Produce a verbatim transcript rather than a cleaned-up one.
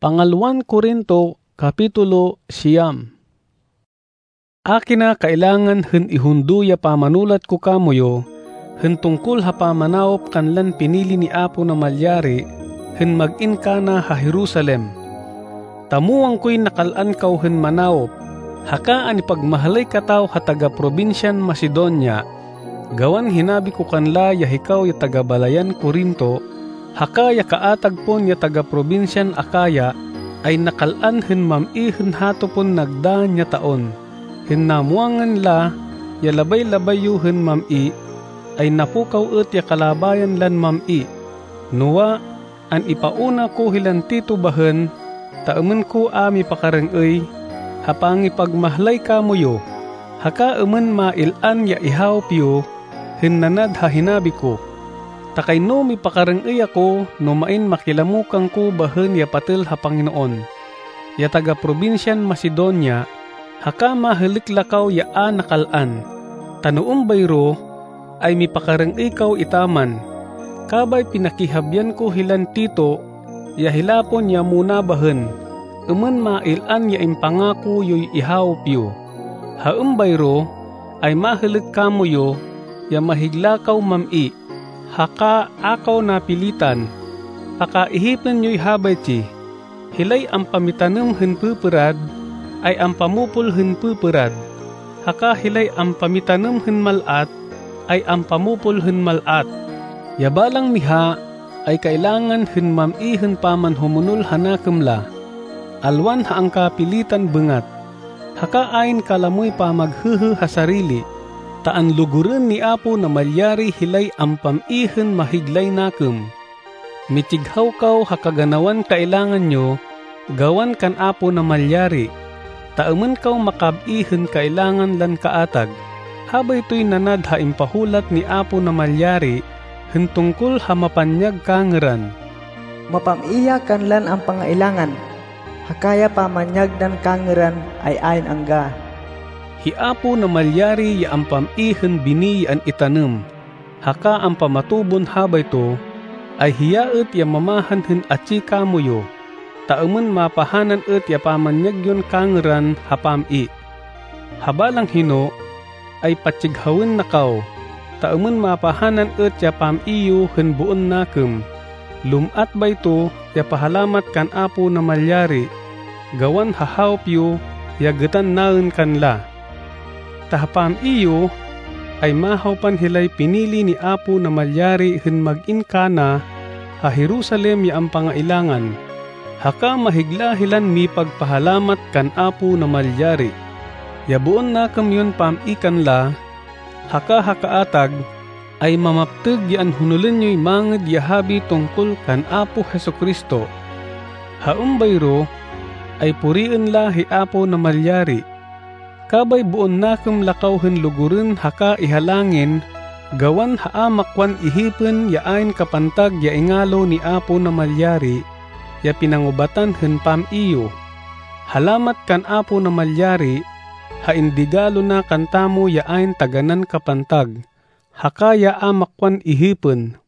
Pangalwan Korinto, Kapitulo siyam. Akin na kailangan hen ihundo ya pamanulat ko kamoyo, hen tungkol ha pamanaop kanlan pinili ni Apo na malyari, hen mag-in ka na ha Jerusalem. Tamuang ko'y nakalaan kaw hen manaop, haka ani pagmahalay kataw ha taga-probinsyan Macedonia, gawan hinabi ko kanla ya hikaw ya taga-balayan Korinto, haka ya kaatag pon ya taga-probinsyan Akaya, ay nakalaan hen mam-i hen hato pon nagda nya taon. Hen namuangan la, ya labay-labay yu hen mam-i, ay napukaw et ya kalabayan lan mam-i. Nuwa, an ipauna ko hilan tito bahen, taamen ko ami pakareng-ay, hapangi pagmahlay kamoyo, haka emen mailan ya ihawp yu, hen nanad ha hinabi ko. Takay no mi pakareng-ay ako, no main makilamukang ko bahen ya patel ha Panginoon. Ya taga-probinsyan Macedonia, haka mahaliklakaw ya a nakalaan. Tanuong bayro, ay mi pakareng-ay kaw itaman. Kabay pinakihabyan ko hilan tito, ya hilapon ya muna bahen. Emen mailan ya impangako yo'y ihawp yu. Haem bayro, ay mahalik kamo yo, ya mahiglakaw mam-i. Haka akaw napilitan, haka ihipin nyo'y habay ti, hilay ang pamitanem hen puperad, ay ang pamupol hen puperad, haka hilay ang pamitanem hen malat, ay ang pamupol hen malat. Yabalang miha, ay kailangan hen mam-i hen paman humunol hanakemla, alwan ha ang kapilitan bengat, haka ayn kalamoy pa maghehe ha sarili, taan luguren ni Apo na malyari hilay ang pam-ihen mahiglay nakem. Mitighaw kaw hakaganawan kailangan nyo, gawan kan Apo na malyari. Taamen kaw makab-ihen kailangan lan kaatag. Habay to'y nanad ha impahulat ni Apo na malyari, hen tungkol ha mapanyag kangeran. Mapamiya kan lan ang pangailangan, hakaya pamanyag dan kangeran ay ayn angga. Hiapo na malyari ya ang pam-ihen bini an itanem, haka ang pamatubon habay to, ay hiyaet ya mamahan hen atsi kamoyo, taamen mapahanan et ya pamanyag yon kangeran ha pam-i. Habalang hino, ay patsighawin na kaw, taamen mapahanan et ya pam-iyo hen buon nakem. Lumat bay to, ya pahalamat kan Apo na malyari, gawan hahawp yu, ya getan naen kanla. Tahapam iyo ay mahawpan hilay pinili ni Apo na malyari hen mag-in kana ha Jerusalem ya ang pangailangan, haka mahigla hilan mi pagpahalamat kan Apo na malyari. Yabuon na kamyon pam-ikan la, haka hakaatag ay mamapteg yan hunulin nyo'y manged yahabi tungkol kan Apo Hesukristo. Haum bayro ay puriin la hi Apo na malyari. Kabay buon nakem lakaw hen luguren haka ihalangin, gawan haamakwan ihipin ya ayn kapantag ya ingalo ni Apo na malyari, ya pinangubatan hen pam-iyo. Halamat kan Apo na malyari, ha indigalo na kantamo ya ayn taganan kapantag, haka ya amakwan ihipin.